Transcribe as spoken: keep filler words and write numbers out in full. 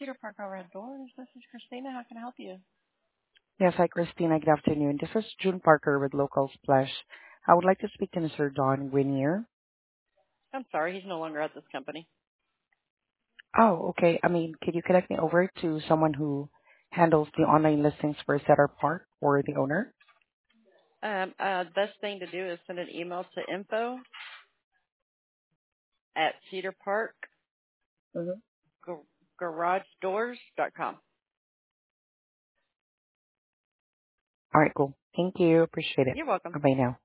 Cedar Park Overhead Doors. This is Christina. How can I help you? Yes, hi, Christina. Good afternoon. This is June Parker with Local Splash. I would like to speak to Mister Don Grenier. I'm sorry, he's no longer at this company. Oh, okay. I mean, could you connect me over to someone who handles the online listings for Cedar Park or the owner? Um, uh, best thing to do is send an email to info at Cedar Park Mm-hmm. Garage Doors dot com. All right, cool. Thank you. Appreciate it. You're welcome. Bye-bye now.